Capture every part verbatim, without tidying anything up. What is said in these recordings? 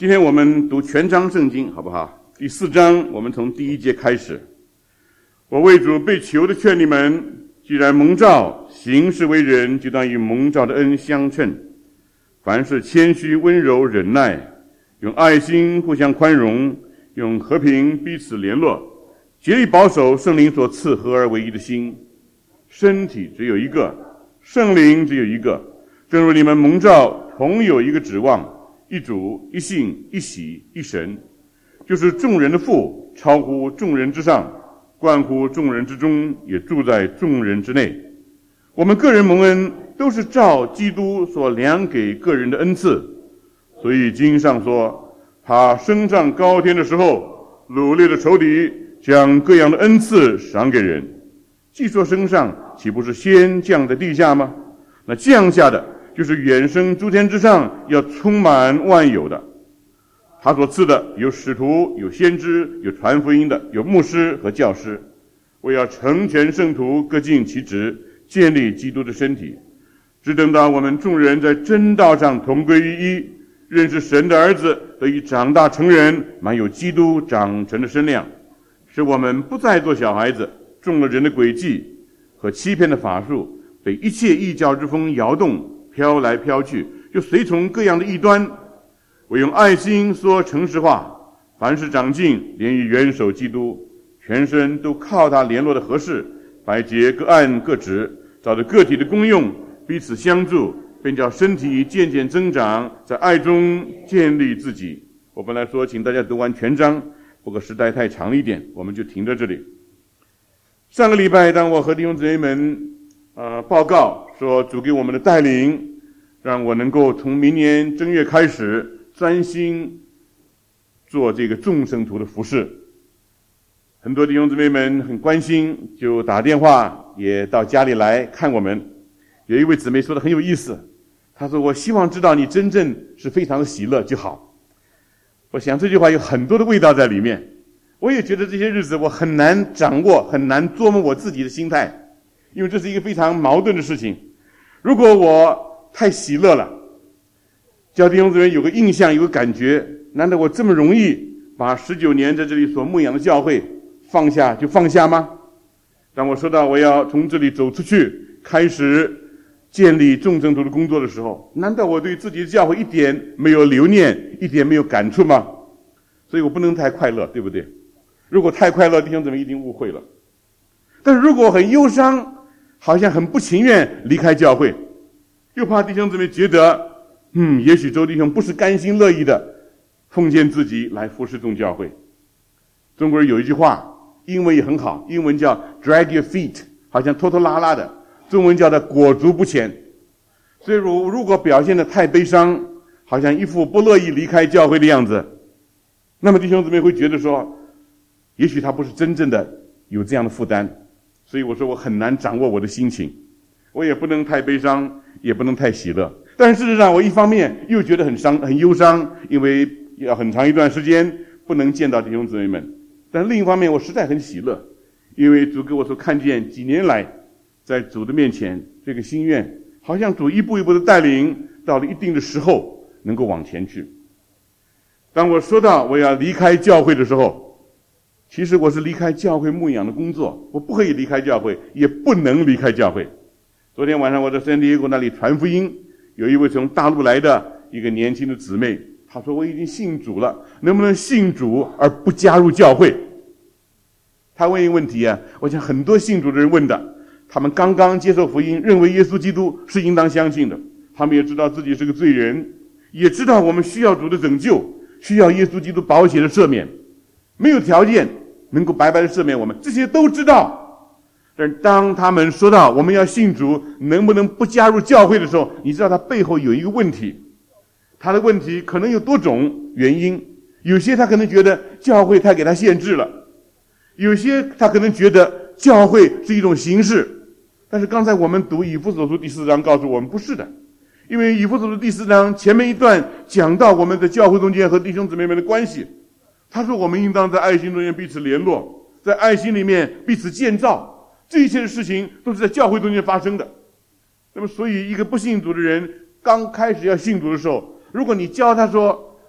今天我们读全章圣经，好不好？第四章，我们从第一节开始。我为主被囚的劝你们，既然蒙召行事为人，就当与蒙召的恩相称。凡事谦虚、温柔、忍耐，用爱心互相宽容，用和平彼此联络，竭力保守圣灵所赐合而为一的心。身体只有一个，圣灵只有一个，正如你们蒙召同有一个指望，一主、一信、一喜、一神，就是众人的父，超乎众人之上，贯乎众人之中，也住在众人之内。我们个人蒙恩，都是照基督所量给个人的恩赐。所以经上说，他升上高天的时候，掳掠的仇敌将各样的恩赐赏给人。既说升上，岂不是先降在地下吗？那降下的就是远升诸天之上，要充满万有的。他所赐的有使徒，有先知，有传福音的，有牧师和教师，为要成全圣徒，各尽其职，建立基督的身体。只等到我们众人在真道上同归于一，认识神的儿子，得以长大成人，满有基督长成的身量，使我们不再做小孩子，中了人的诡计和欺骗的法术，被一切异教之风摇动，飘来飘去，就随从各样的异端。我用爱心说诚实话，凡事长进，连于元首基督，全身都靠他联络的合适，百节各按各职，照着个体的功用，彼此相助，便叫身体渐渐增长，在爱中建立自己。我本来说请大家读完全章，不过时代太长了一点，我们就停在这里。上个礼拜，当我和弟兄姊妹们呃报告说主给我们的带领，让我能够从明年正月开始专心做这个众圣徒的服事。很多弟兄姊妹们很关心，就打电话也到家里来看我们。有一位姊妹说的很有意思，她说我希望知道你真正是非常的喜乐就好。我想这句话有很多的味道在里面。我也觉得这些日子我很难掌握，很难琢磨我自己的心态，因为这是一个非常矛盾的事情。如果我太喜乐了，叫弟兄姊妹有个印象，有个感觉，难道我这么容易把十九年在这里所牧养的教会放下就放下吗？当我说到我要从这里走出去，开始建立众圣徒的工作的时候，难道我对自己的教会一点没有留念，一点没有感触吗？所以我不能太快乐，对不对？如果太快乐，弟兄姊妹一定误会了。但是如果很忧伤，好像很不情愿离开教会，又怕弟兄姊妹觉得嗯，也许周弟兄不是甘心乐意的奉献自己来服侍众教会。中国人有一句话，英文也很好，英文叫 drag your feet， 好像拖拖拉拉的，中文叫的裹足不前。所以如如果表现得太悲伤，好像一副不乐意离开教会的样子，那么弟兄姊妹会觉得说，也许他不是真正的有这样的负担。所以我说我很难掌握我的心情，我也不能太悲伤，也不能太喜乐。但事实上我一方面又觉得很伤很忧伤，因为要很长一段时间不能见到弟兄姊妹们。但另一方面我实在很喜乐，因为主给我所看见几年来在主的面前这个心愿，好像主一步一步的带领，到了一定的时候能够往前去。当我说到我要离开教会的时候，其实我是离开教会牧养的工作，我不可以离开教会，也不能离开教会。昨天晚上我在圣地亚哥那里传福音，有一位从大陆来的一个年轻的姊妹，她说我已经信主了，能不能信主而不加入教会？她问一个问题啊，我想很多信主的人问的，他们刚刚接受福音，认为耶稣基督是应当相信的，他们也知道自己是个罪人，也知道我们需要主的拯救，需要耶稣基督宝血的赦免，没有条件能够白白的赦免我们，这些都知道。但是当他们说到我们要信主，能不能不加入教会的时候，你知道他背后有一个问题，他的问题可能有多种原因。有些他可能觉得教会太给他限制了，有些他可能觉得教会是一种形式。但是刚才我们读以弗所书第四章告诉我们不是的，因为以弗所书第四章前面一段讲到我们的教会中间和弟兄姊妹们的关系，他说我们应当在爱心中间彼此联络，在爱心里面彼此建造，这一切的事情都是在教会中间发生的。那么所以一个不信主的人刚开始要信主的时候，如果你教他说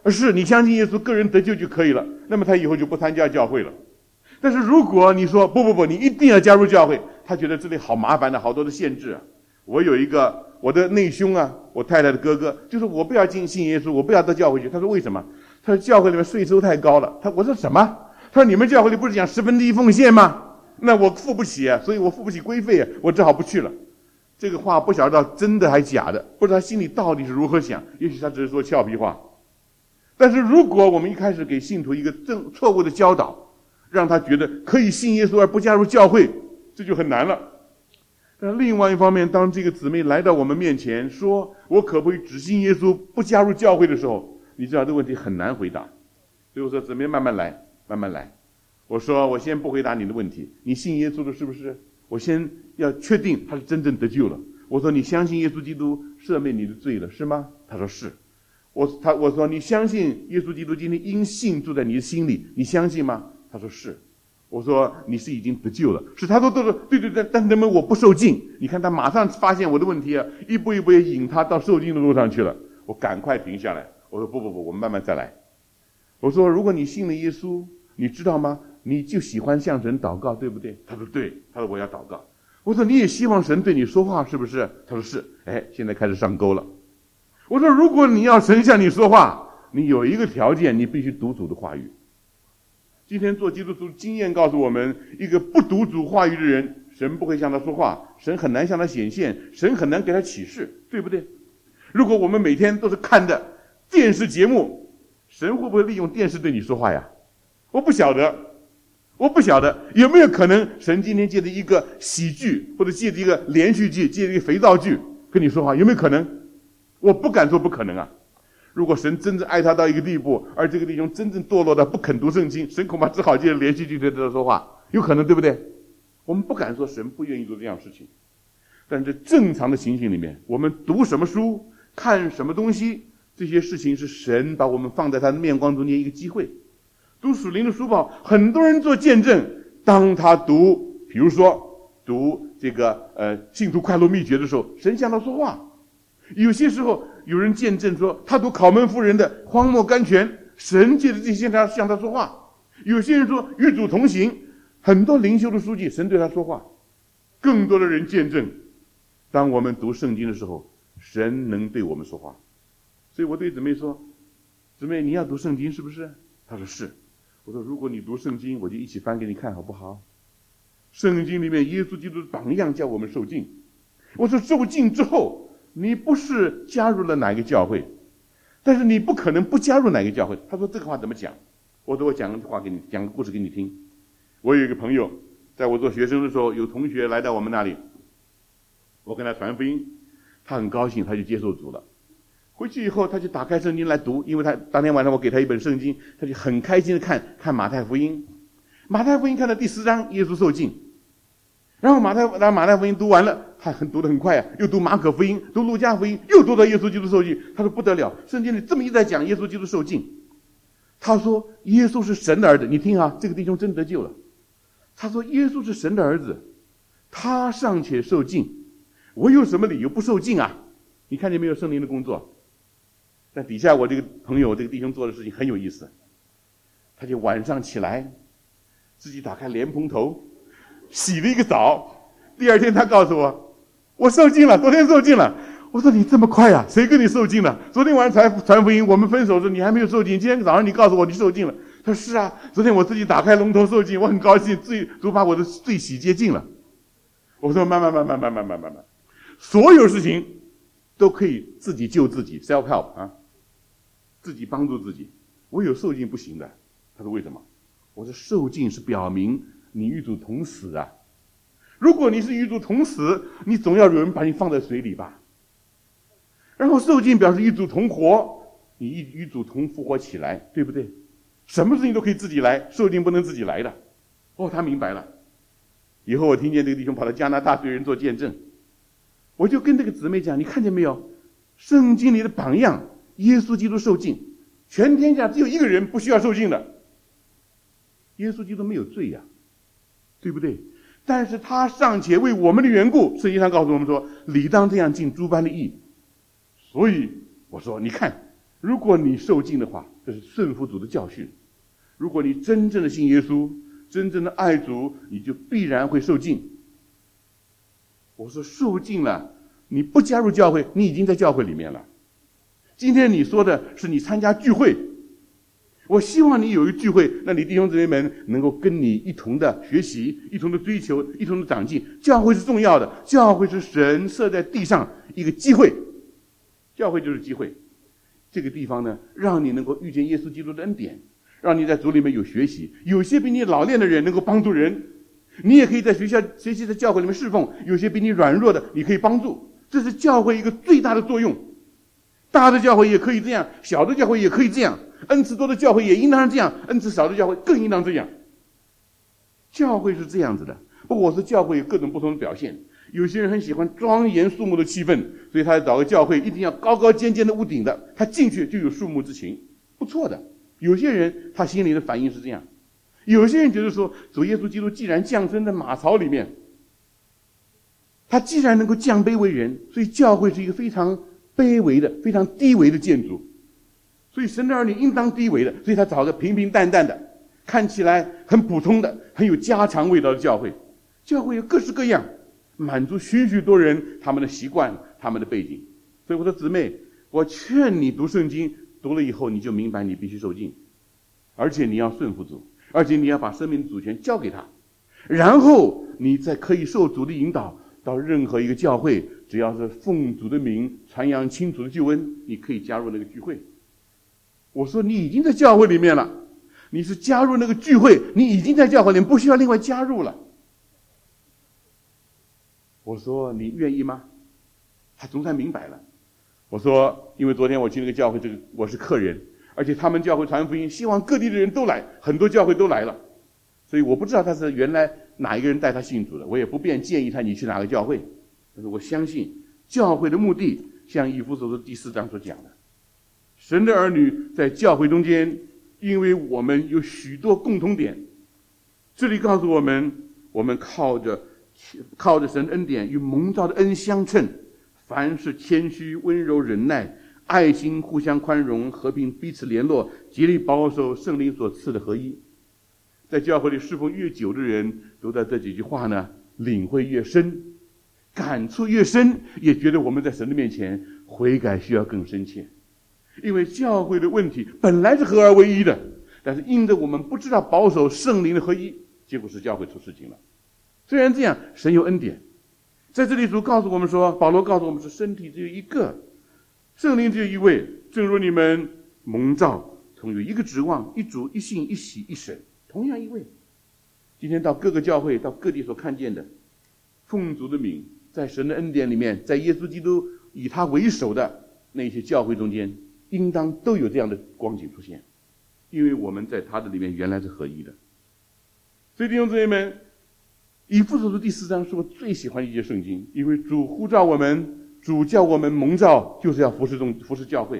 是你相信耶稣个人得救就可以了，那么他以后就不参加教会了。但是如果你说不不不，你一定要加入教会，他觉得这里好麻烦的，好多的限制啊。我有一个我的内兄啊，我太太的哥哥，就是我不要进信耶稣，我不要到教会去。他说为什么？他说教会里面税收太高了。他我说什么？他说你们教会里不是讲十分之一奉献吗？那我付不起啊，所以我付不起规费啊，我只好不去了。这个话不晓得真的还假的，不知道他心里到底是如何想，也许他只是说俏皮话。但是如果我们一开始给信徒一个正错误的教导，让他觉得可以信耶稣而不加入教会，这就很难了。但另外一方面，当这个姊妹来到我们面前说我可不可以只信耶稣不加入教会的时候，你知道这个问题很难回答。所以我说姊妹慢慢来慢慢来。我说我先不回答你的问题，你信耶稣了是不是？我先要确定他是真正得救了。我说你相信耶稣基督赦免你的罪了是吗？他说是。我他我说你相信耶稣基督今天因信住在你的心里，你相信吗？他说是。我说你是已经得救了，是。他说都是对对对，但是那么我不受尽。你看他马上发现我的问题啊，一步一步也引他到受尽的路上去了。我赶快停下来，我说不不不，我们慢慢再来。我说如果你信了耶稣，你知道吗？你就喜欢向神祷告，对不对？他说对。他说我要祷告。我说你也希望神对你说话，是不是？他说是。哎，现在开始上钩了。我说如果你要神向你说话，你有一个条件，你必须读主的话语。今天做基督徒经验告诉我们，一个不读主话语的人，神不会向他说话，神很难向他显现，神很难给他启示，对不对？如果我们每天都是看的电视节目，神会不会利用电视对你说话呀？我不晓得，我不晓得有没有可能神今天借着一个喜剧，或者借着一个连续剧，借着一个肥皂剧跟你说话，有没有可能？我不敢说不可能啊。如果神真正爱他到一个地步，而这个弟兄真正堕落到不肯读圣经，神恐怕只好借着连续剧对他说话，有可能，对不对？我们不敢说神不愿意做这样的事情，但这正常的情形里面，我们读什么书，看什么东西，这些事情是神把我们放在他的面光中间一个机会。读属灵的书报，很多人做见证，当他读比如说读这个呃信徒快乐秘诀的时候，神向他说话。有些时候有人见证说他读考门夫人的荒漠甘泉，神借着这些他向他说话。有些人说与主同行，很多灵修的书籍神对他说话。更多的人见证，当我们读圣经的时候，神能对我们说话。所以我对姊妹说，姊妹你要读圣经是不是？她说是。我说如果你读圣经，我就一起翻给你看好不好？圣经里面耶稣基督的榜样叫我们受浸。我说受浸之后，你不是加入了哪个教会，但是你不可能不加入哪个教会。他说这个话怎么讲？我说我讲个话给你，讲个故事给你听。我有一个朋友，在我做学生的时候，有同学来到我们那里，我跟他传福音，他很高兴，他就接受主了。回去以后，他就打开圣经来读，因为他当天晚上我给他一本圣经，他就很开心的看看马太福音。马太福音看到第四章，耶稣受浸。然后马太，然后马太福音读完了，他很读得很快啊，又读马可福音，读路加福音，又读到耶稣基督受浸。他说不得了，圣经里这么一再讲耶稣基督受浸。他说耶稣是神的儿子，你听啊，这个弟兄真得救了。他说耶稣是神的儿子，他尚且受浸，我有什么理由不受浸啊？你看见没有圣灵的工作？但底下我这个朋友这个弟兄做的事情很有意思，他就晚上起来自己打开莲蓬头洗了一个澡，第二天他告诉我我受浸了，昨天受浸了。我说你这么快啊，谁跟你受浸了？昨天晚上才传福音，我们分手时你还没有受浸，今天早上你告诉我你受浸了。他说是啊，昨天我自己打开龙头受浸，我很高兴，罪主把我的罪洗洁净了。我说慢慢慢慢慢慢慢慢慢，所有事情都可以自己救自己 self help 啊，自己帮助自己。我有受浸不行的。他说为什么？我说受浸是表明你与主同死啊。如果你是与主同死，你总要有人把你放在水里吧。然后受浸表示与主同活，你与主同复活起来，对不对？什么事情都可以自己来，受浸不能自己来的。哦，他明白了。以后我听见这个弟兄跑到加拿大对人做见证，我就跟这个姊妹讲，你看见没有？圣经里的榜样，耶稣基督受浸，全天下只有一个人不需要受浸的，耶稣基督没有罪呀、啊，对不对？但是他尚且为我们的缘故，圣经上告诉我们说，理当这样尽诸般的义。所以我说，你看， 如果你受尽的话，这是顺服主的教训。如果你真正的信耶稣，真正的爱主，你就必然会受尽。我说受尽了，你不加入教会，你已经在教会里面了。今天你说的是你参加聚会，我希望你有一个聚会，那你弟兄姊妹们能够跟你一同的学习，一同的追求，一同的长进。教会是重要的，教会是神设在地上一个机会，教会就是机会。这个地方呢，让你能够遇见耶稣基督的恩典，让你在主里面有学习。有些比你老练的人能够帮助人，你也可以在学校学习，在教会里面侍奉。有些比你软弱的，你可以帮助。这是教会一个最大的作用。大的教会也可以这样，小的教会也可以这样，恩赐多的教会也应当这样，恩赐少的教会更应当这样。教会是这样子的。不过我说教会有各种不同的表现，有些人很喜欢庄严肃穆的气氛，所以他找个教会一定要高高尖尖的屋顶的，他进去就有肃穆之情，不错的。有些人他心里的反应是这样，有些人觉得说，主耶稣基督既然降生在马槽里面，他既然能够降卑为人，所以教会是一个非常卑微的、非常低微的建筑，所以神的儿女应当低微的，所以他找个平平淡淡的，看起来很普通的、很有家常味道的教会。教会有各式各样，满足许许多人他们的习惯、他们的背景。所以我说姊妹，我劝你读圣经，读了以后你就明白你必须受尽，而且你要顺服主，而且你要把生命的主权交给他，然后你再可以受主的引导，到任何一个教会，只要是奉主的名传扬清楚的救恩，你可以加入那个聚会。我说你已经在教会里面了，你是加入那个聚会，你已经在教会里面，不需要另外加入了。我说你愿意吗？他总算明白了。我说因为昨天我去那个教会，这个我是客人，而且他们教会传福音，希望各地的人都来，很多教会都来了，所以我不知道他是原来哪一个人带他信主的，我也不便建议他你去哪个教会。但是我相信教会的目的，像以弗所书第四章所讲的，神的儿女在教会中间，因为我们有许多共同点。这里告诉我们，我们靠着靠着神恩典与蒙召的恩相称，凡是谦虚、温柔、忍耐、爱心，互相宽容，和平彼此联络，竭力保守圣灵所赐的合一。在教会里侍奉越久的人，都在这几句话呢领会越深，感触越深，也觉得我们在神的面前悔改需要更深切。因为教会的问题本来是合而为一的，但是因着我们不知道保守圣灵的合一，结果是教会出事情了。虽然这样，神有恩典。在这里主告诉我们说，保罗告诉我们说，身体只有一个，圣灵只有一位，正如你们蒙召同有一个指望，一主一信一洗一神，同样一位。今天到各个教会，到各地所看见的奉主的名，在神的恩典里面，在耶稣基督以他为首的那些教会中间，应当都有这样的光景出现，因为我们在他的里面原来是合一的。所以弟兄姊妹们，以弗所书第四章是我最喜欢的一节圣经，因为主呼召我们，主叫我们蒙召，就是要服侍众服侍教会。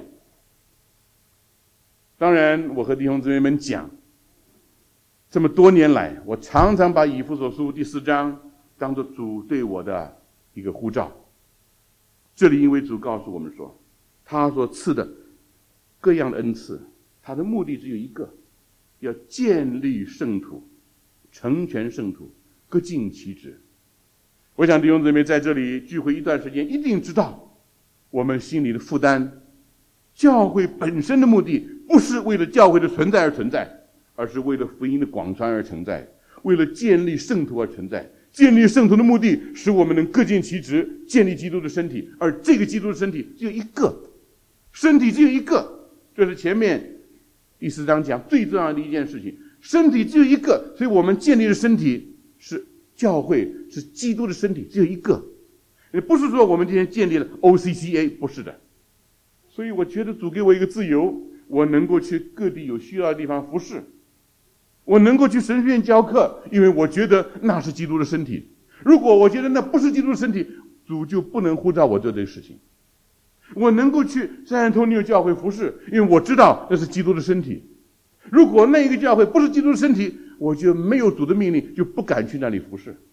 当然我和弟兄姊妹们讲，这么多年来，我常常把以弗所书第四章当作主对我的一个呼召。这里因为主告诉我们说，他所赐的各样的恩赐，他的目的只有一个，要建立圣徒，成全圣徒，各尽其职。我想弟兄姊妹在这里聚会一段时间，一定知道我们心里的负担。教会本身的目的不是为了教会的存在而存在，而是为了福音的广传而存在，为了建立圣徒而存在。建立圣徒的目的使我们能各尽其职，建立基督的身体，而这个基督的身体只有一个，身体只有一个。这是前面第四章讲最重要的一件事情，身体只有一个，所以我们建立的身体是教会，是基督的身体，只有一个。也不是说我们今天建立了 O C C A， 不是的。所以我觉得主给我一个自由，我能够去各地有需要的地方服侍，我能够去神学院教课，因为我觉得那是基督的身体。如果我觉得那不是基督的身体，主就不能呼召我做这个事情。我能够去san Antonio教会服侍，因为我知道那是基督的身体。如果那一个教会不是基督的身体，我就没有主的命令，就不敢去那里服侍。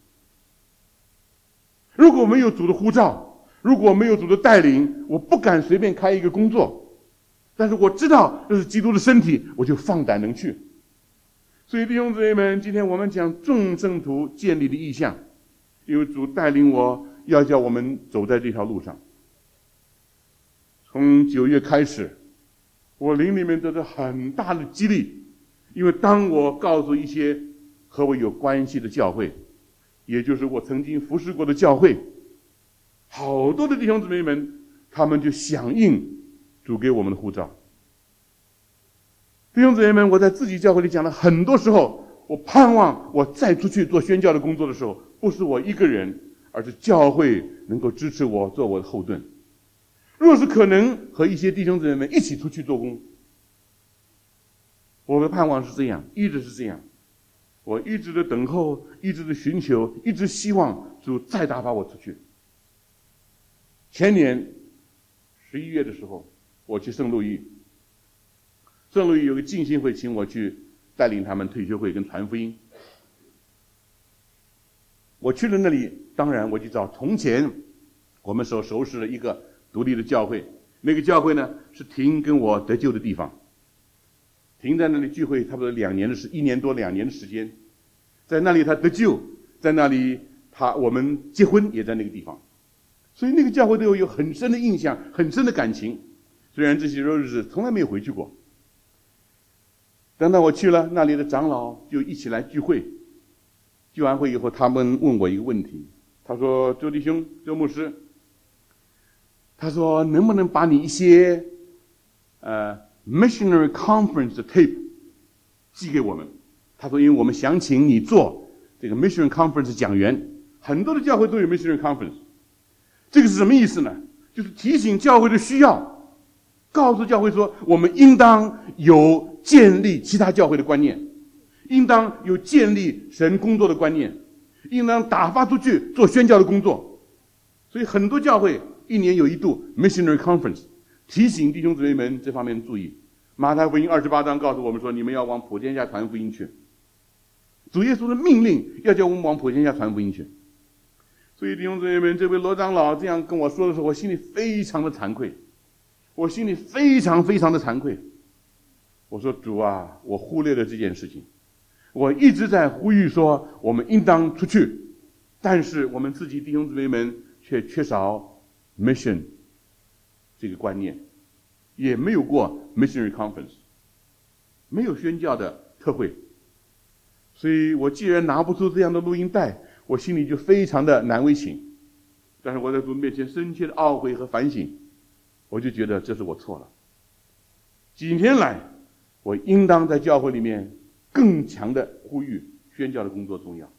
如果没有主的呼召，如果没有主的带领，我不敢随便开一个工作。 但是我知道这是基督的身体，我就放胆能去。所以弟兄姊妹们，今天我们讲众圣徒建立的意向，因为主带领我要叫我们走在这条路上。从九月开始，我灵里面得到很大的激励，因为当我告诉一些和我有关系的教会，也就是我曾经服侍过的教会，好多的弟兄姊妹们，他们就响应主给我们的呼召。弟兄姊妹们，我在自己教会里讲了很多时候，我盼望我再出去做宣教的工作的时候，不是我一个人，而是教会能够支持我，做我的后盾。若是可能，和一些弟兄姊妹们一起出去做工。我的盼望是这样，一直是这样。我一直的等候，一直的寻求，一直希望主再打发我出去。前年十一月的时候，我去圣路易，圣路易有个浸信会，请我去带领他们退休会跟传福音。我去了那里，当然我就找从前我们所熟识的一个独立的教会，那个教会呢是停跟我得救的地方。停在那里聚会差不多两年的时，一年多两年的时间，在那里他得救，在那里他我们结婚也在那个地方，所以那个教会对我有很深的印象，很深的感情。虽然这些日子从来没有回去过，等到我去了，那里的长老就一起来聚会。聚完会以后，他们问我一个问题，他说：“周弟兄，周牧师，他说能不能把你一些呃。” Missionary Conference 的 tape 寄给我们。他说，因为我们想请你做这个 Missionary Conference 讲员，很多的教会都有 Missionary Conference。这个是什么意思呢？就是提醒教会的需要，告诉教会说，我们应当有建立其他教会的观念，应当有建立神工作的观念，应当打发出去做宣教的工作。所以很多教会一年有一度 Missionary Conference。提醒弟兄姊妹们这方面注意。马太福音二十八章告诉我们说，你们要往普天下传福音去。主耶稣的命令要叫我们往普天下传福音去。所以弟兄姊妹们，这位罗长老这样跟我说的时候，我心里非常的惭愧，我心里非常非常的惭愧。我说，主啊，我忽略了这件事情。我一直在呼吁说，我们应当出去，但是我们自己弟兄姊妹们却缺少 mission这个观念，也没有过 missionary conference， 没有宣教的特会。所以我既然拿不出这样的录音带，我心里就非常的难为情。但是我在主面前深切的懊悔和反省，我就觉得这是我错了。几天来，我应当在教会里面更强的呼吁宣教的工作重要。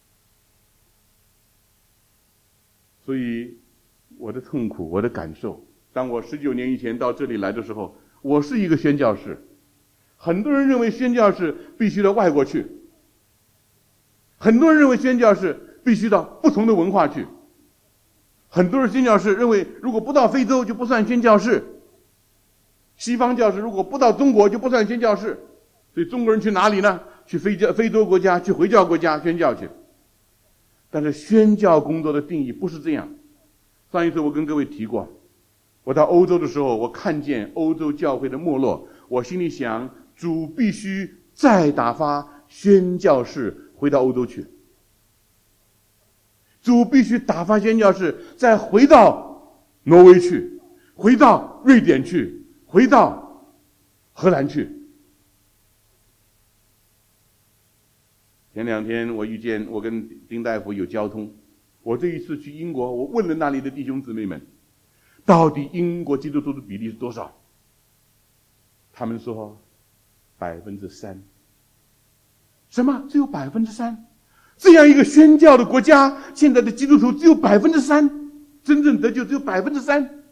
所以我的痛苦，我的感受，当我十九年以前到这里来的时候，我是一个宣教士。很多人认为宣教士必须到外国去，很多人认为宣教士必须到不同的文化去，很多人宣教士认为如果不到非洲就不算宣教士，西方教士如果不到中国就不算宣教士。所以中国人去哪里呢？去非教非洲国家，去回教国家宣教去。但是宣教工作的定义不是这样。上一次我跟各位提过，我到欧洲的时候，我看见欧洲教会的没落，我心里想，主必须再打发宣教士回到欧洲去，主必须打发宣教士再回到挪威去，回到瑞典去，回到荷兰去。前两天我遇见，我跟丁大夫有交通，我这一次去英国，我问了那里的弟兄姊妹们，到底英国基督徒的比例是多少？他们说百分之三。什么？只有百分之三？这样一个宣教的国家，现在的基督徒只有百分之三，真正得救只有百分之三。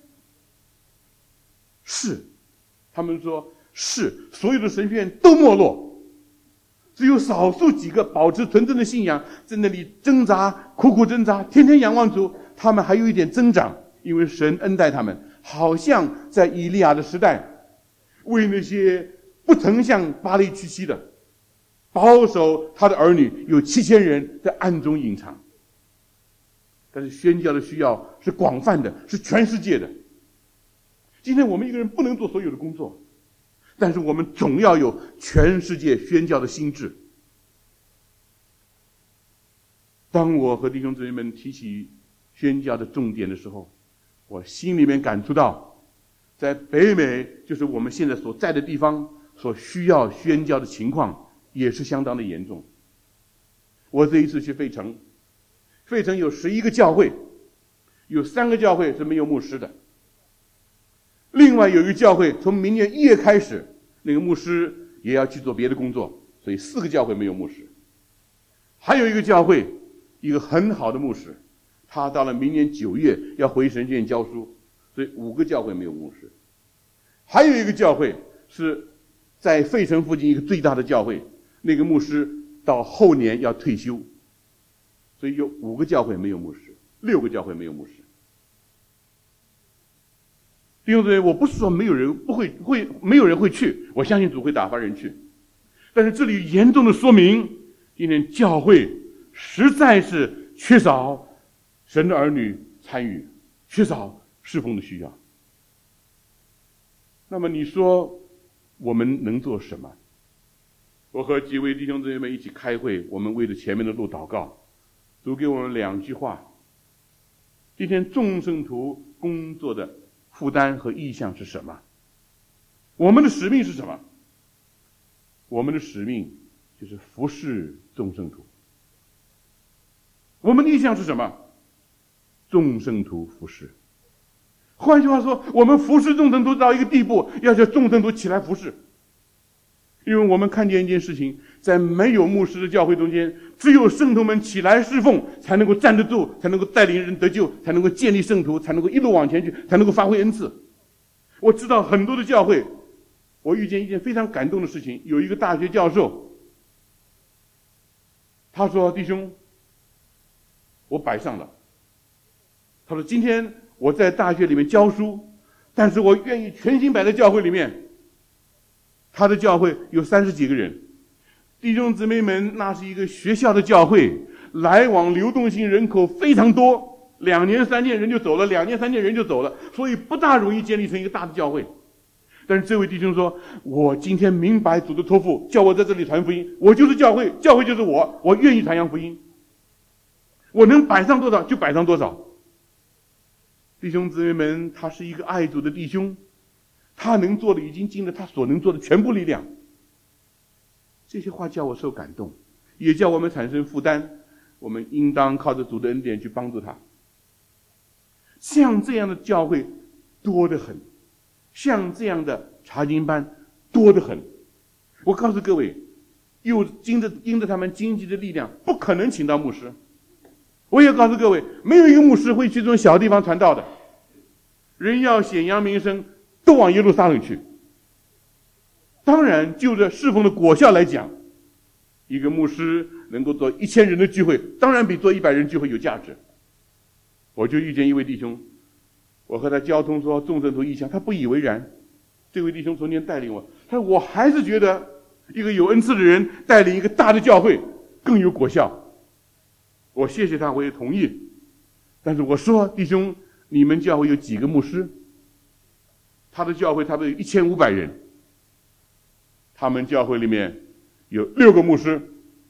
是，他们说是，所有的神学院都没落。只有少数几个保持纯正的信仰，在那里挣扎，苦苦挣扎，天天仰望主，他们还有一点增长，因为神恩待他们，好像在以利亚的时代，为那些不曾向巴力屈膝的，保守他的儿女有七千人在暗中隐藏。但是宣教的需要是广泛的，是全世界的。今今天我们一个人不能做所有的工作，但是我们总要有全世界宣教的心志。当我和弟兄姊妹们提起宣教的重点的时候，我心里面感触到，在北美，就是我们现在所在的地方，所需要宣教的情况也是相当的严重。我这一次去费城，费城有十一个教会，有三个教会是没有牧师的，另外有一个教会从明年一月开始，那个牧师也要去做别的工作，所以四个教会没有牧师。还有一个教会，一个很好的牧师，他到了明年九月要回神学院教书，所以五个教会没有牧师。还有一个教会是在费城附近一个最大的教会，那个牧师到后年要退休，所以有五个教会没有牧师，六个教会没有牧师。弟兄姊妹，我不是说没有人不会会没有人会去，我相信主会打发人去，但是这里严重的说明，今天教会实在是缺少神的儿女参与，缺少侍奉的需要。那么你说我们能做什么？我和几位弟兄姊妹们一起开会，我们为了前面的路祷告。主给我们两句话：今天众圣徒工作的负担和意向是什么？我们的使命是什么？我们的使命就是服侍众圣徒。我们的意向是什么？众圣徒服侍。换句话说，我们服侍众圣徒到一个地步，要叫众圣徒起来服侍。因为我们看见一件事情，在没有牧师的教会中间，只有圣徒们起来侍奉，才能够站得住，才能够带领人得救，才能够建立圣徒，才能够一路往前去，才能够发挥恩赐。我知道很多的教会，我遇见一件非常感动的事情，有一个大学教授，他说：弟兄，我摆上了。他说：今天我在大学里面教书，但是我愿意全心摆在教会里面。他的教会有三十几个人，弟兄姊妹们，那是一个学校的教会，来往流动性人口非常多，两年三年人就走了，两年三年人就走了，所以不大容易建立成一个大的教会。但是这位弟兄说：我今天明白主的托付，叫我在这里传福音，我就是教会，教会就是我，我愿意传扬福音，我能摆上多少就摆上多少。弟兄姊妹们，他是一个爱主的弟兄，他能做的已经尽了他所能做的全部力量。这些话叫我受感动，也叫我们产生负担，我们应当靠着主的恩典去帮助他。像这样的教会多得很，像这样的查经班多得很。我告诉各位，又经着因着他们经济的力量，不可能请到牧师。我也告诉各位，没有一个牧师会去这种小地方传道的。人要显扬名声，都往耶路撒冷去。当然，就着侍奉的果效来讲，一个牧师能够做一千人的聚会，当然比做一百人聚会有价值。我就遇见一位弟兄，我和他交通说众圣徒意向，他不以为然。这位弟兄昨天带领我，他说我还是觉得一个有恩赐的人带领一个大的教会更有果效。我谢谢他，我也同意。但是我说，弟兄，你们教会有几个牧师？他的教会差不多有一千五百人，他们教会里面有六个牧师，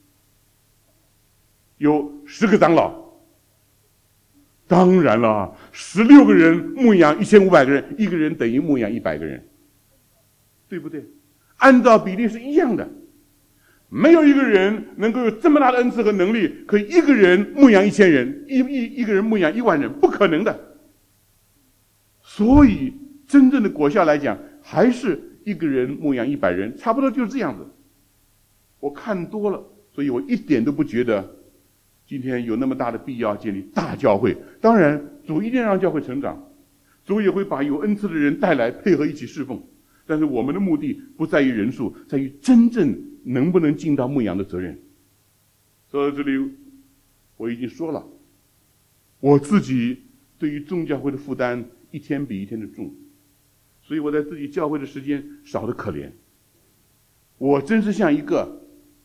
有十个长老。当然了，十六个人牧养一千五百个人，一个人等于牧养一百个人，对不对？按照比例是一样的。没有一个人能够有这么大的恩赐和能力，可以一个人牧养一千人，一一一个人牧养一万人，不可能的。所以真正的果效来讲，还是一个人牧养一百人，差不多就是这样子。我看多了，所以我一点都不觉得今天有那么大的必要建立大教会。当然，主一定让教会成长，主也会把有恩赐的人带来配合一起侍奉。但是我们的目的不在于人数，在于真正能不能尽到牧养的责任。说到这里，我已经说了，我自己对于众教会的负担一天比一天的重，所以我在自己教会的时间少得可怜。我真是像一个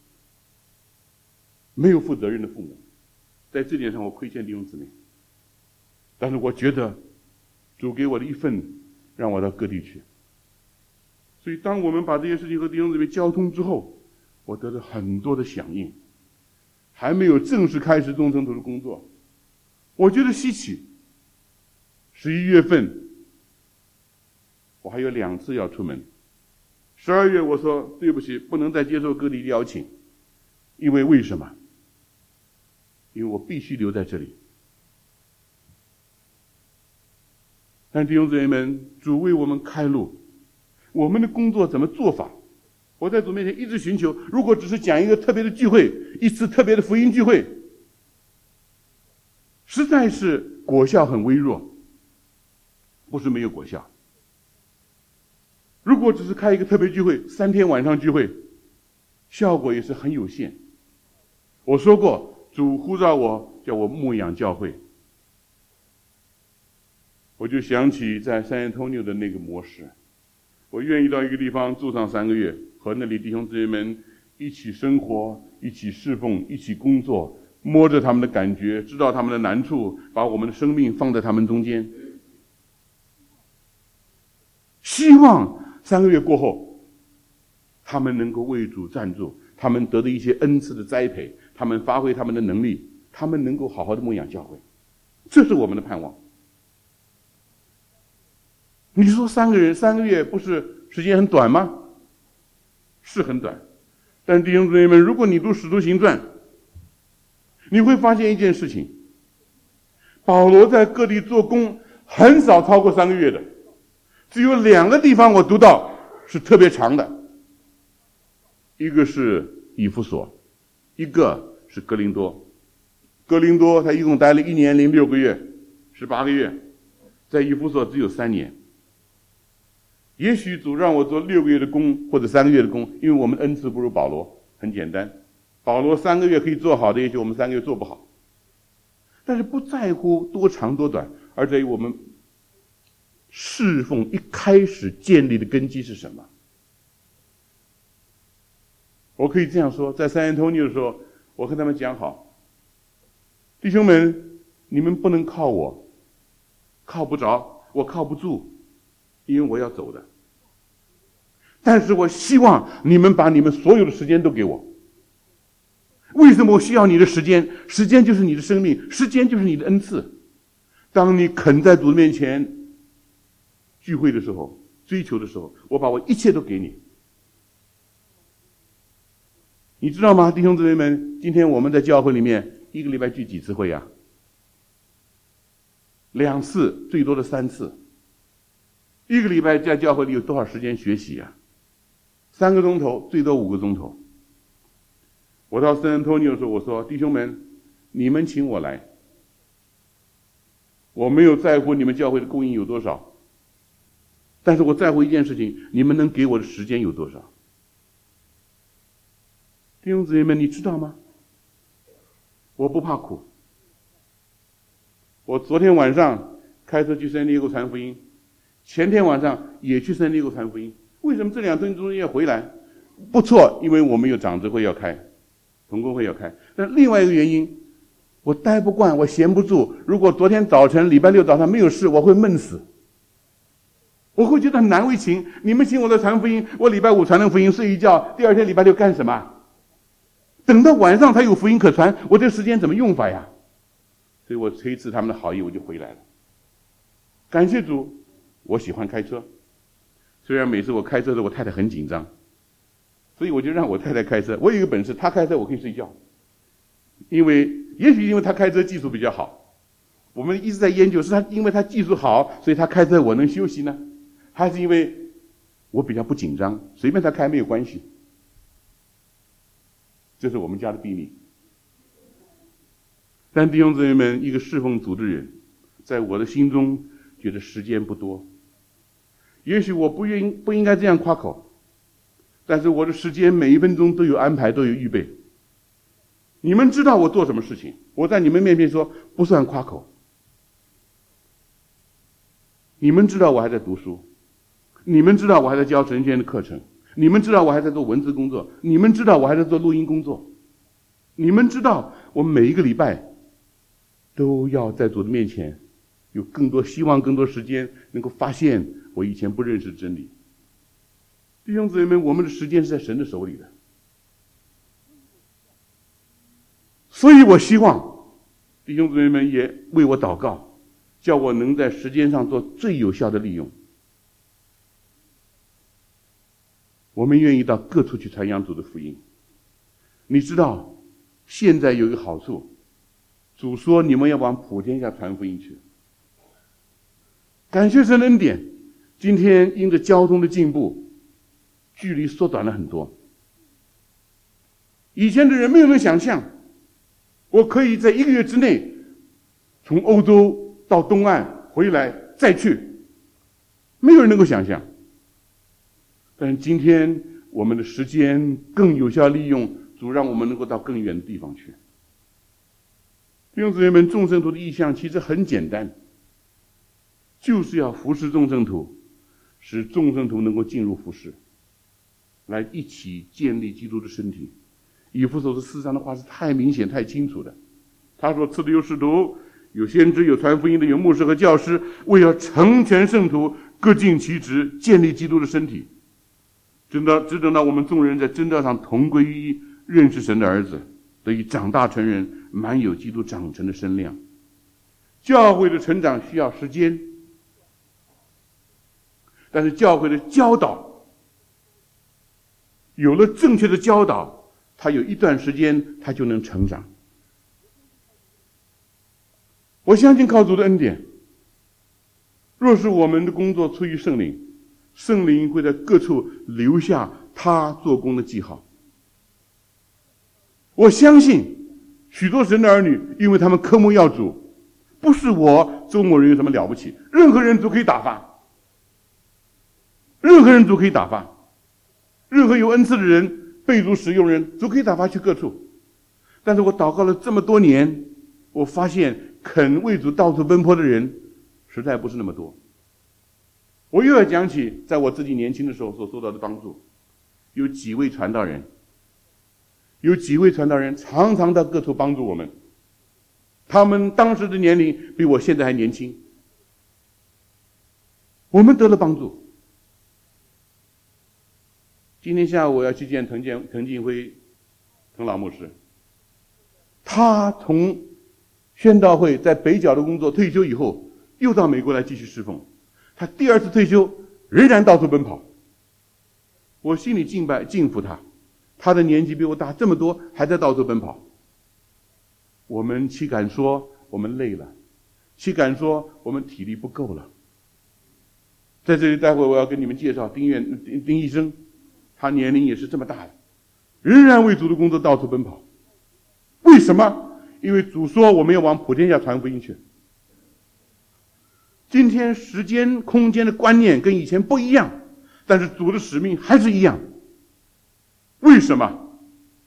没有负责任的父母，在这点上我亏欠弟兄姊妹。但是我觉得主给我的一份让我到各地去。所以当我们把这些事情和弟兄姊妹交通之后，我得了很多的响应。还没有正式开始中城头的工作，我觉得稀奇。十一月份我还有两次要出门，十二月我说对不起，不能再接受各地的邀请，因为为什么？因为我必须留在这里。但弟兄姊妹们，主为我们开路，我们的工作怎么做法？我在主面前一直寻求，如果只是讲一个特别的聚会，一次特别的福音聚会，实在是果效很微弱，不是没有果效。如果只是开一个特别聚会，三天晚上聚会，效果也是很有限。我说过，主呼召我，叫我牧养教会，我就想起在San Antonio的那个模式，我愿意到一个地方住上三个月，和那里弟兄姊妹们一起生活，一起侍奉，一起工作，摸着他们的感觉，知道他们的难处，把我们的生命放在他们中间。希望三个月过后，他们能够为主站住，他们得到一些恩赐的栽培，他们发挥他们的能力，他们能够好好的牧养教会，这是我们的盼望。你说三个人三个月不是时间很短吗？是很短，但弟兄姊妹们，如果你读《使徒行传》，你会发现一件事情：保罗在各地做工很少超过三个月的，只有两个地方我读到是特别长的，一个是以弗所，一个是哥林多。哥林多他一共待了一年零六个月，十八个月，在以弗所只有三年。也许主让我做六个月的工或者三个月的工，因为我们恩赐不如保罗，很简单。保罗三个月可以做好的，也许我们三个月做不好。但是不在乎多长多短，而在于我们侍奉一开始建立的根基是什么。我可以这样说，在San Antonio的时候，我跟他们讲好，弟兄们，你们不能靠我，靠不着，我靠不住，因为我要走的。但是我希望你们把你们所有的时间都给我。为什么我需要你的时间？时间就是你的生命，时间就是你的恩赐。当你肯在主面前聚会的时候，追求的时候，我把我一切都给你。你知道吗，弟兄姊妹们，今天我们在教会里面一个礼拜聚几次会啊？两次，最多的三次。一个礼拜在教会里有多少时间学习啊？三个钟头，最多五个钟头。我到San Antonio的时候，我说：弟兄们，你们请我来，我没有在乎你们教会的供应有多少，但是我在乎一件事情，你们能给我的时间有多少。弟兄姊妹们，你知道吗？我不怕苦。我昨天晚上开车去San Diego传福音，前天晚上也去San Diego传福音。为什么这两天中间要回来？不错，因为我们有长执会要开，同工会要开。但另外一个原因，我待不惯，我闲不住。如果昨天早晨礼拜六早上没有事，我会闷死，我会觉得很难为情。你们请我来传福音，我礼拜五传了福音睡一觉，第二天礼拜六干什么？等到晚上才有福音可传，我这时间怎么用法呀？所以我推辞他们的好意，我就回来了。感谢主，我喜欢开车，虽然每次我开车的时候我太太很紧张，所以我就让我太太开车。我有一个本事，她开车我可以睡觉，因为也许因为她开车技术比较好，我们一直在研究是她因为她技术好，所以她开车我能休息呢，还是因为我比较不紧张，随便她开没有关系。这是我们家的秘密。但弟兄姊妹们，一个侍奉主的人，在我的心中觉得时间不多。也许我不愿意不应该这样夸口，但是我的时间每一分钟都有安排，都有预备。你们知道我做什么事情，我在你们面前说不算夸口。你们知道我还在读书，你们知道我还在教神学院的课程，你们知道我还在做文字工作，你们知道我还在做录音工作，你们知道我每一个礼拜都要在主的面前有更多希望，更多时间能够发现我以前不认识真理。弟兄姊妹们，我们的时间是在神的手里的，所以我希望弟兄姊妹们也为我祷告，叫我能在时间上做最有效的利用。我们愿意到各处去传扬主的福音。你知道现在有一个好处，主说你们要往普天下传福音去。感谢神的恩典，今天因着交通的进步，距离缩短了很多。以前的人没有人想象，我可以在一个月之内从欧洲到东岸回来再去，没有人能够想象。但是今天我们的时间更有效利用，主让我们能够到更远的地方去。弟兄姊妹们，众圣徒的意向其实很简单，就是要服侍众圣徒，使众圣徒能够进入服侍，来一起建立基督的身体。以弗所书四章的话是太明显太清楚的，他说赐的有使徒，有先知，有传福音的，有牧师和教师，为要成全圣徒，各尽其职，建立基督的身体，直到直等到我们众人在真道上同归于一，认识神的儿子，得以长大成人，满有基督长成的身量。教会的成长需要时间，但是教会的教导，有了正确的教导，他有一段时间他就能成长。我相信靠主的恩典，若是我们的工作出于圣灵，圣灵会在各处留下他做工的记号。我相信许多神的儿女，因为他们科目要主，不是我周某人有什么了不起，任何人都可以打发，任何人都可以打发，任何有恩赐的人，被主使用人都可以打发去各处。但是我祷告了这么多年，我发现肯为主到处奔波的人实在不是那么多。我又要讲起在我自己年轻的时候所受到的帮助，有几位传道人，有几位传道人常常到各处帮助我们，他们当时的年龄比我现在还年轻，我们得了帮助。今天下午我要去见滕建滕进辉滕老牧师，他从宣道会在北角的工作退休以后，又到美国来继续侍奉。他第二次退休仍然到处奔跑，我心里敬拜敬服他，他的年纪比我大这么多，还在到处奔跑。我们岂敢说我们累了，岂敢说我们体力不够了。在这里待会我要跟你们介绍丁院丁丁医生，他年龄也是这么大了，仍然为主的工作到处奔跑。为什么？因为主说我们要往普天下传福音去。今天时间空间的观念跟以前不一样，但是主的使命还是一样。为什么？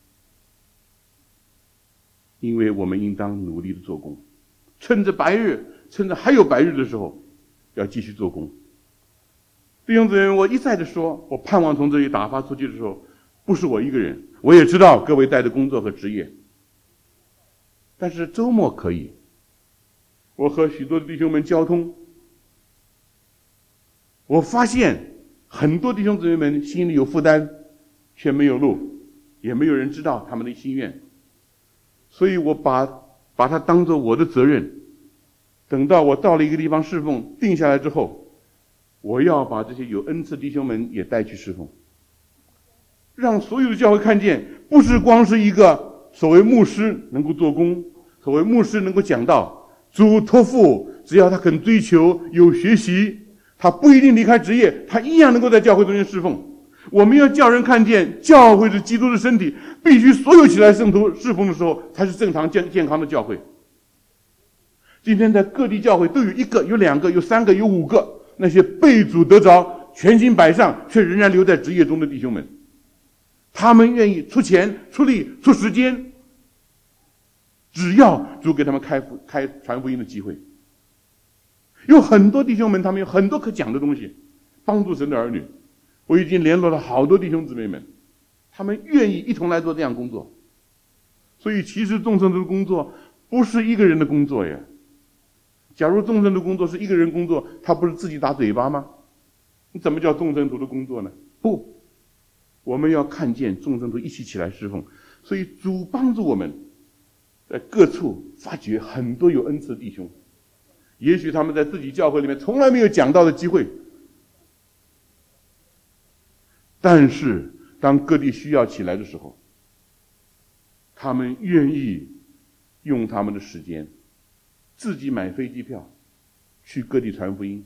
因为我们应当努力的做工，趁着白日，趁着还有白日的时候，要继续做工。弟兄姊妹，我一再的说，我盼望从这里打发出去的时候，不是我一个人，我也知道各位带着工作和职业，但是周末可以。我和许多的弟兄们交通，我发现很多弟兄姊妹们心里有负担，却没有路，也没有人知道他们的心愿，所以我把把它当作我的责任。等到我到了一个地方侍奉定下来之后，我要把这些有恩赐弟兄们也带去侍奉，让所有的教会看见，不是光是一个所谓牧师能够做工，所谓牧师能够讲道，主托付，只要他肯追求有学习，他不一定离开职业，他一样能够在教会中间侍奉。我们要叫人看见教会是基督的身体，必须所有起来圣徒侍奉的时候才是正常健健康的教会。今天在各地教会都有一个，有两个，有三个，有五个，那些被主得着全心摆上却仍然留在职业中的弟兄们，他们愿意出钱出力出时间，只要主给他们开开传福音的机会。有很多弟兄们，他们有很多可讲的东西，帮助神的儿女。我已经联络了好多弟兄姊妹们，他们愿意一同来做这样工作。所以其实众圣徒的工作不是一个人的工作呀。假如众圣徒的工作是一个人工作，他不是自己打嘴巴吗？ 怎么叫众圣徒的工作呢？不，我们要看见众圣徒一起起来侍奉。所以主帮助我们在各处发掘很多有恩赐的弟兄，也许他们在自己教会里面从来没有讲道的机会，但是当各地需要起来的时候，他们愿意用他们的时间自己买飞机票去各地传福音。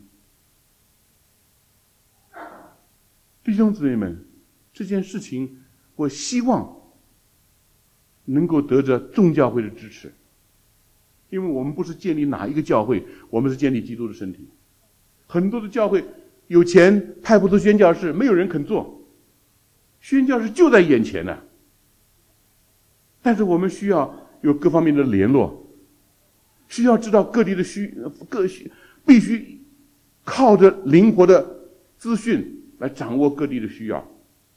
弟兄姊妹们，这件事情我希望能够得着众教会的支持，因为我们不是建立哪一个教会，我们是建立基督的身体。很多的教会有钱派不出宣教士，没有人肯做，宣教士就在眼前呢、啊。但是我们需要有各方面的联络，需要知道各地的需各需必须靠着灵活的资讯来掌握各地的需要。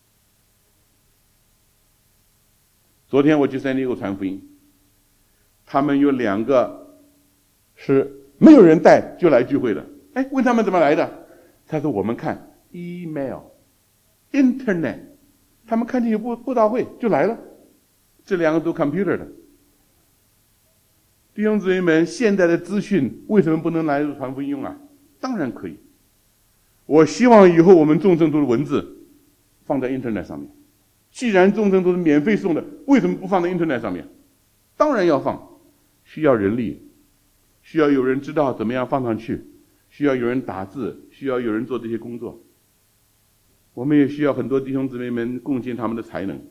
昨天我去三地给传福音，他们有两个是没有人带就来聚会的。哎，问他们怎么来的？他说我们看 email、internet， 他们看见有布布道会就来了。这两个都 computer 的。弟兄姊妹们，现在的资讯为什么不能来传福音用啊？当然可以。我希望以后我们众圣徒的文字放在 internet 上面。既然众圣徒是免费送的，为什么不放在 internet 上面？当然要放，需要人力，需要有人知道怎么样放上去，需要有人打字，需要有人做这些工作。我们也需要很多弟兄姊妹们贡献他们的才能。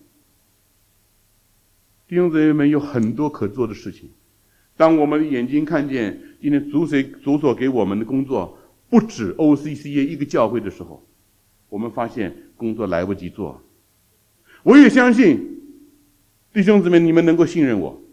弟兄姊妹们有很多可做的事情。当我们的眼睛看见今天主谁主所给我们的工作不止 O C C A 一个教会的时候，我们发现工作来不及做。我也相信弟兄姊妹你们能够信任我，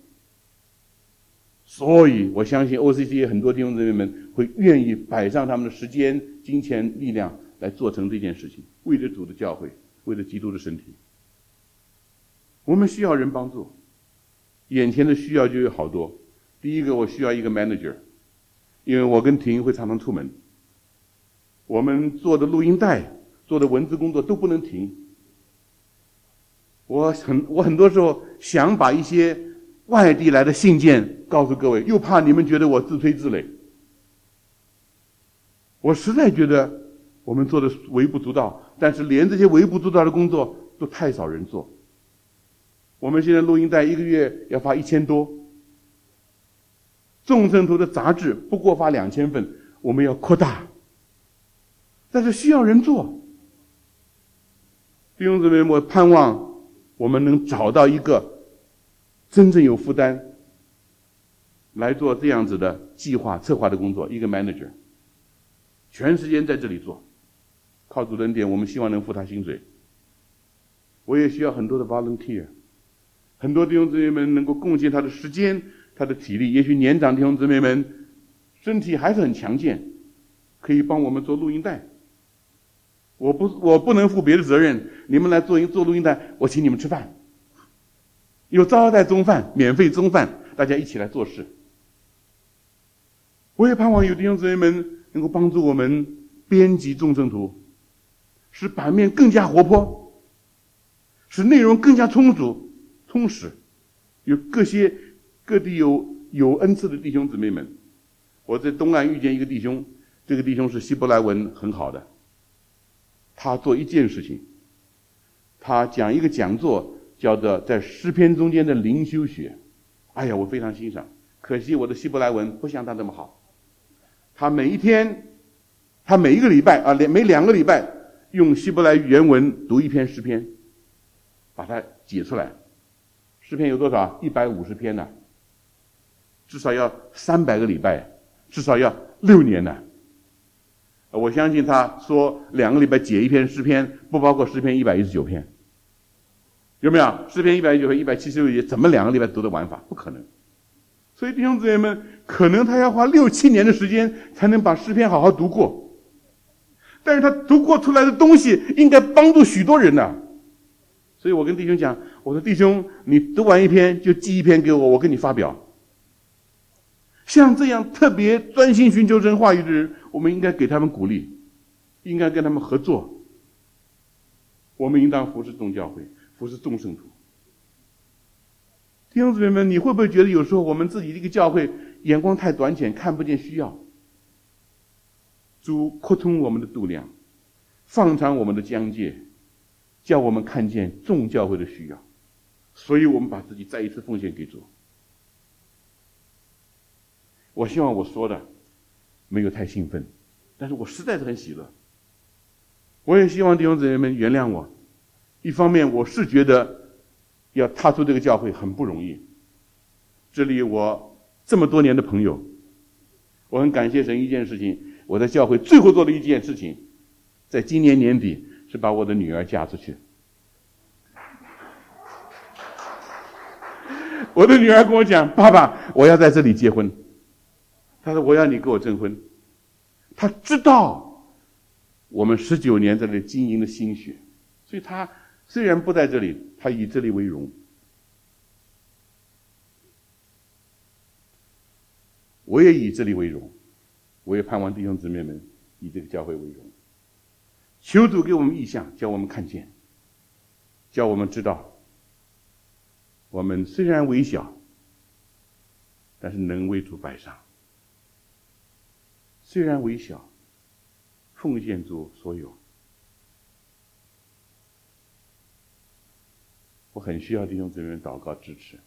所以我相信 O C C A 很多弟兄姊妹们会愿意摆上他们的时间、金钱、力量来做成这件事情，为了主的教会，为了基督的身体。我们需要人帮助，眼前的需要就有好多。第一个，我需要一个 manager， 因为我跟婷会常常出门，我们做的录音带、做的文字工作都不能停。我很我很多时候想把一些外地来的信件告诉各位，又怕你们觉得我自吹自擂。我实在觉得我们做的微不足道，但是连这些微不足道的工作都太少人做。我们现在录音带一个月要发一千多，众圣徒的杂志不过发两千份，我们要扩大，但是需要人做。弟兄姊妹，我盼望我们能找到一个真正有负担来做这样子的计划策划的工作，一个 manager， 全时间在这里做，靠主的恩典，我们希望能付他薪水。我也需要很多的 volunteer， 很多弟兄姊妹们能够贡献他的时间、他的体力。也许年长弟兄姊妹们身体还是很强健，可以帮我们做录音带。我不我不能负别的责任，你们来做做录音带，我请你们吃饭，有招待中饭，免费中饭，大家一起来做事。我也盼望有弟兄姊妹们能够帮助我们编辑众圣徒，使版面更加活泼，使内容更加充足充实。有各些各地有有恩赐的弟兄姊妹们，我在东岸遇见一个弟兄，这个弟兄是希伯来文很好的，他做一件事情，他讲一个讲座，叫做在诗篇中间的灵修学。哎呀，我非常欣赏，可惜我的希伯来文不像他那么好。他每一天，他每一个礼拜啊，每两个礼拜用希伯来原文读一篇诗篇，把它解出来。诗篇有多少？一百五十篇呢、啊，至少要三百个礼拜，至少要六年呢、啊。我相信他说两个礼拜解一篇诗篇，不包括诗篇一百一十九篇，有没有？诗篇一百一十九篇、一百七十六节，怎么两个礼拜读得完法？不可能。所以弟兄姊妹们，可能他要花六七年的时间才能把诗篇好好读过，但是他读过出来的东西应该帮助许多人呢、啊。所以我跟弟兄讲，我说弟兄，你读完一篇就寄一篇给我，我跟你发表。像这样特别专心寻求神话语的人，我们应该给他们鼓励。 应该跟他们合作。我们应当服侍众教会，服侍众圣徒。弟兄姊妹们，你会不会觉得有时候我们自己这个教会眼光太短浅，看不见需要？主扩充我们的度量，放长我们的疆界，叫我们看见众教会的需要，所以我们把自己再一次奉献给主。我希望我说的没有太兴奋，但是我实在是很喜乐。我也希望弟兄姊妹们原谅我，一方面我是觉得要踏出这个教会很不容易，这里我这么多年的朋友，我很感谢神一件事情，我在教会最后做的一件事情，在今年年底是把我的女儿嫁出去。我的女儿跟我讲，爸爸，我要在这里结婚。她说我要你给我证婚。她知道我们十九年在这里经营的心血，所以她虽然不在这里，她以这里为荣。我也以这里为荣，我也盼望弟兄姊妹们以这个教会为荣。求主给我们意象，叫我们看见，叫我们知道，我们虽然微小，但是能为主摆上。虽然微小，奉献主所有。我很需要弟兄姊妹们祷告支持，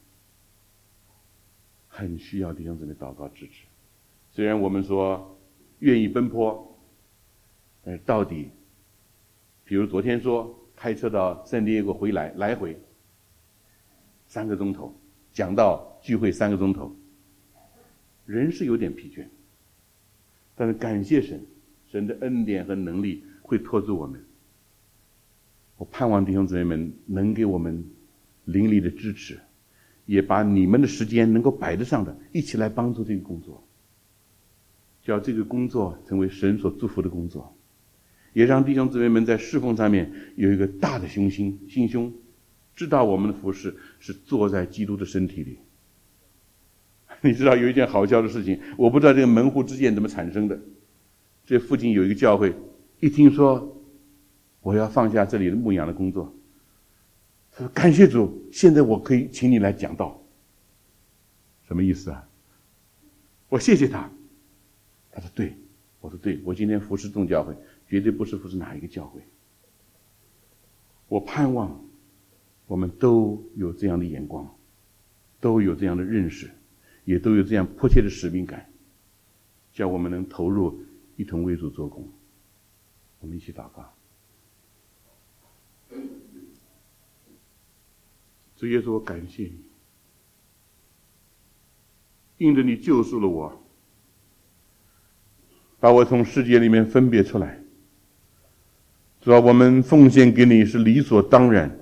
很需要弟兄姊妹祷告支持。虽然我们说愿意奔波，但是到底，比如昨天说开车到圣地亚哥回来，来回三个钟头，讲到聚会三个钟头，人是有点疲倦，但是感谢神，神的恩典和能力会托住我们。我盼望弟兄姊妹们能给我们灵力的支持，也把你们的时间能够摆得上的，一起来帮助这个工作，叫这个工作成为神所祝福的工作，也让弟兄姊妹们在侍奉上面有一个大的雄心心胸，知道我们的服事是坐在基督的身体里。你知道有一件好笑的事情，我不知道这个门户之见怎么产生的。这附近有一个教会，一听说我要放下这里的牧养的工作，他说感谢主，现在我可以请你来讲道。什么意思啊？我谢谢他。他说对，我说对，我今天服侍众教会，绝对不是服侍哪一个教会。我盼望我们都有这样的眼光，都有这样的认识，也都有这样迫切的使命感，叫我们能投入一同为主做工。我们一起祷告。主耶稣，我感谢你，因着你救赎了我，把我从世界里面分别出来。主要我们奉献给你是理所当然，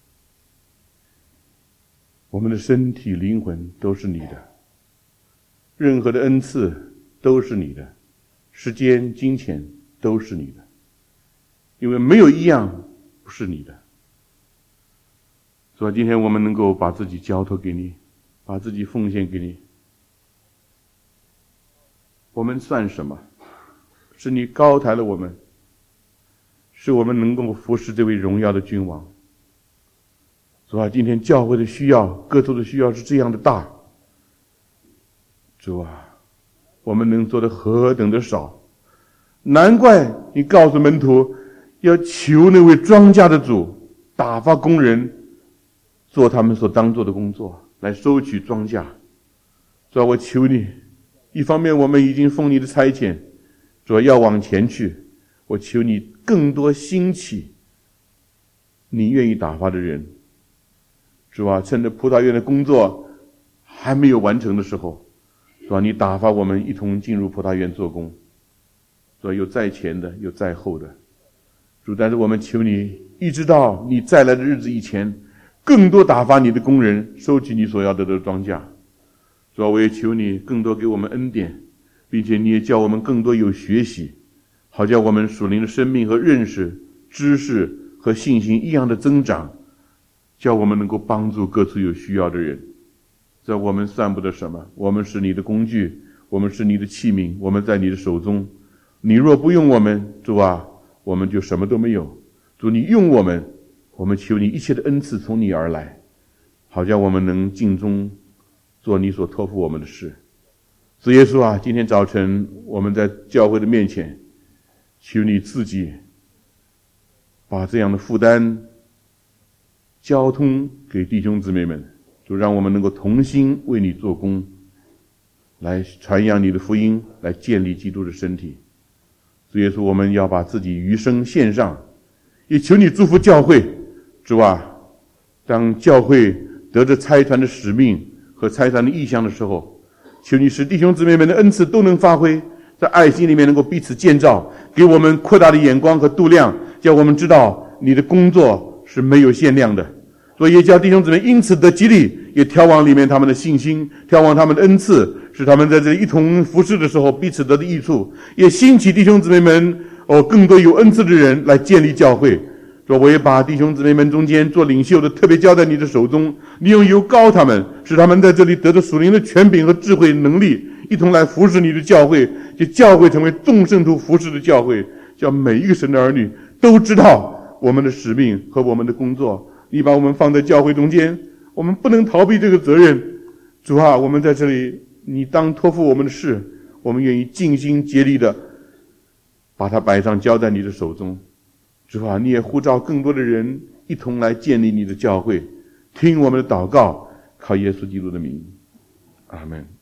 我们的身体灵魂都是你的，任何的恩赐都是你的，时间金钱都是你的，因为没有一样不是你的。所以今天我们能够把自己交托给你，把自己奉献给你，我们算什么？是你高抬了我们，使我们能够服侍这位荣耀的君王。主啊，今天教会的需要，各处的需要是这样的大，主啊，我们能做的何等的少，难怪你告诉门徒要求那位庄稼的主打发工人做他们所当做的工作，来收取庄稼。主啊，我求你，一方面我们已经奉你的差遣，主啊要往前去，我求你更多兴起你愿意打发的人。主啊，趁着葡萄园的工作还没有完成的时候，主啊，你打发我们一同进入葡萄园做工。主啊，有在前的，有在后的。主，但是我们求你，一直到你再来的日子以前，更多打发你的工人，收取你所要得的庄稼。主啊，我也求你更多给我们恩典，并且你也叫我们更多有学习，好叫我们属灵的生命和认识、知识和信心一样的增长，叫我们能够帮助各处有需要的人。这我们算不得什么，我们是你的工具，我们是你的器皿，我们在你的手中。你若不用我们，主啊， 我们就什么都没有。主，你用我们，我们求你一切的恩赐从你而来，好叫我们能尽忠做你所托付我们的事。主耶稣啊，今天早晨我们在教会的面前，求你自己把这样的负担交通给弟兄姊妹们，就让我们能够同心为你做工，来传扬你的福音，来建立基督的身体。主耶稣，我们要把自己余生献上，也求你祝福教会。主啊，当教会得着差传的使命和差传的意向的时候，求你使弟兄姊妹们的恩赐都能发挥，在爱心里面能够彼此建造，给我们扩大的眼光和度量，叫我们知道你的工作是没有限量的。所以也叫弟兄姊妹因此得激励，也调往里面他们的信心，调往他们的恩赐，使他们在这一同服侍的时候彼此得的益处，也兴起弟兄姊妹们哦，更多有恩赐的人来建立教会。说我也把弟兄姊妹们中间做领袖的特别交在你的手中，你用油膏他们，使他们在这里得着属灵的权柄和智慧能力，一同来服侍你的教会，就教会成为众圣徒服侍的教会，叫每一个神的儿女都知道我们的使命和我们的工作。你把我们放在教会中间，我们不能逃避这个责任。主啊，我们在这里，你当托付我们的事，我们愿意尽心竭力的把它摆上交在你的手中。主啊，你也呼召更多的人一同来建立你的教会，听我们的祷告，靠耶稣基督的名，阿们。